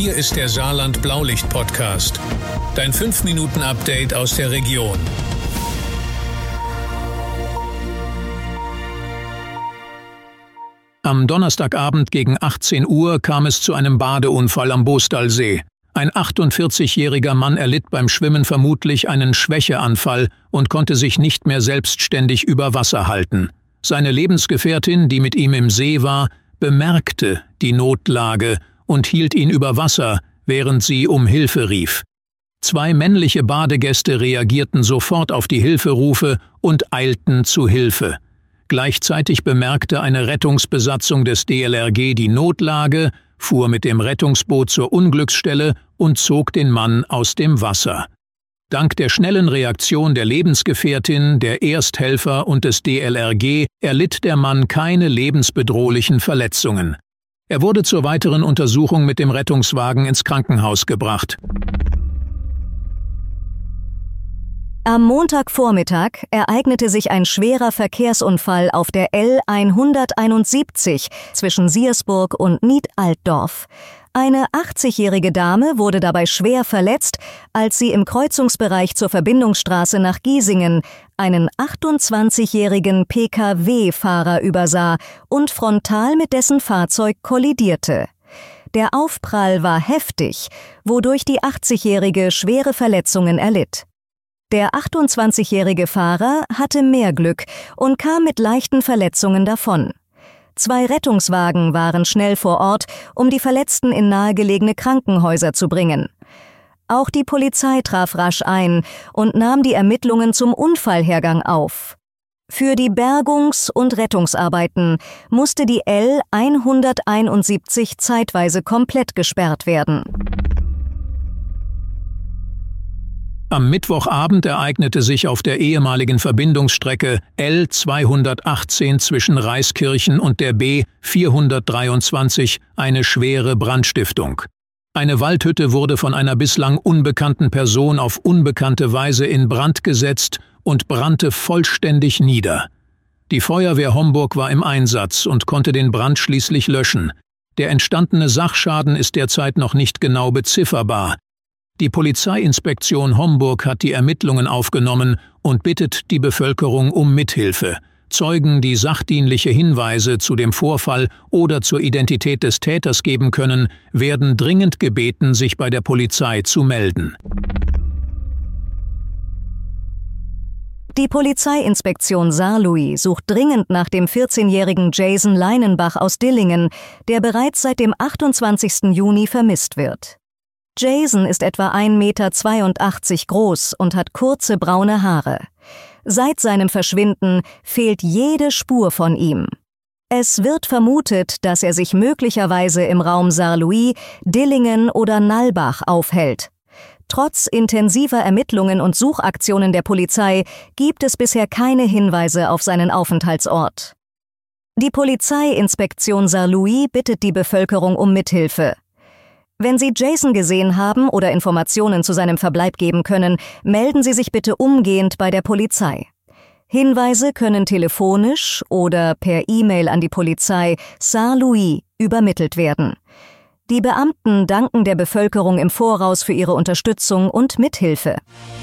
Hier ist der Saarland Blaulicht Podcast. Dein 5-Minuten-Update aus der Region. Am Donnerstagabend gegen 18 Uhr kam es zu einem Badeunfall am Boostalsee. Ein 48-jähriger Mann erlitt beim Schwimmen vermutlich einen Schwächeanfall und konnte sich nicht mehr selbstständig über Wasser halten. Seine Lebensgefährtin, die mit ihm im See war, bemerkte die Notlage und hielt ihn über Wasser, während sie um Hilfe rief. 2 männliche Badegäste reagierten sofort auf die Hilferufe und eilten zu Hilfe. Gleichzeitig bemerkte eine Rettungsbesatzung des DLRG die Notlage, fuhr mit dem Rettungsboot zur Unglücksstelle und zog den Mann aus dem Wasser. Dank der schnellen Reaktion der Lebensgefährtin, der Ersthelfer und des DLRG erlitt der Mann keine lebensbedrohlichen Verletzungen. Er wurde zur weiteren Untersuchung mit dem Rettungswagen ins Krankenhaus gebracht. Am Montagvormittag ereignete sich ein schwerer Verkehrsunfall auf der L171 zwischen Siersburg und Nied-Altdorf. Eine 80-jährige Dame wurde dabei schwer verletzt, als sie im Kreuzungsbereich zur Verbindungsstraße nach Giesingen einen 28-jährigen Pkw-Fahrer übersah und frontal mit dessen Fahrzeug kollidierte. Der Aufprall war heftig, wodurch die 80-jährige schwere Verletzungen erlitt. Der 28-jährige Fahrer hatte mehr Glück und kam mit leichten Verletzungen davon. 2 Rettungswagen waren schnell vor Ort, um die Verletzten in nahegelegene Krankenhäuser zu bringen. Auch die Polizei traf rasch ein und nahm die Ermittlungen zum Unfallhergang auf. Für die Bergungs- und Rettungsarbeiten musste die L171 zeitweise komplett gesperrt werden. Am Mittwochabend ereignete sich auf der ehemaligen Verbindungsstrecke L218 zwischen Reiskirchen und der B423 eine schwere Brandstiftung. Eine Waldhütte wurde von einer bislang unbekannten Person auf unbekannte Weise in Brand gesetzt und brannte vollständig nieder. Die Feuerwehr Homburg war im Einsatz und konnte den Brand schließlich löschen. Der entstandene Sachschaden ist derzeit noch nicht genau bezifferbar. Die Polizeiinspektion Homburg hat die Ermittlungen aufgenommen und bittet die Bevölkerung um Mithilfe. Zeugen, die sachdienliche Hinweise zu dem Vorfall oder zur Identität des Täters geben können, werden dringend gebeten, sich bei der Polizei zu melden. Die Polizeiinspektion Saarlouis sucht dringend nach dem 14-jährigen Jason Leinenbach aus Dillingen, der bereits seit dem 28. Juni vermisst wird. Jason ist etwa 1,82 Meter groß und hat kurze braune Haare. Seit seinem Verschwinden fehlt jede Spur von ihm. Es wird vermutet, dass er sich möglicherweise im Raum Saarlouis, Dillingen oder Nalbach aufhält. Trotz intensiver Ermittlungen und Suchaktionen der Polizei gibt es bisher keine Hinweise auf seinen Aufenthaltsort. Die Polizeiinspektion Saarlouis bittet die Bevölkerung um Mithilfe. Wenn Sie Jason gesehen haben oder Informationen zu seinem Verbleib geben können, melden Sie sich bitte umgehend bei der Polizei. Hinweise können telefonisch oder per E-Mail an die Polizei Saarlouis übermittelt werden. Die Beamten danken der Bevölkerung im Voraus für ihre Unterstützung und Mithilfe.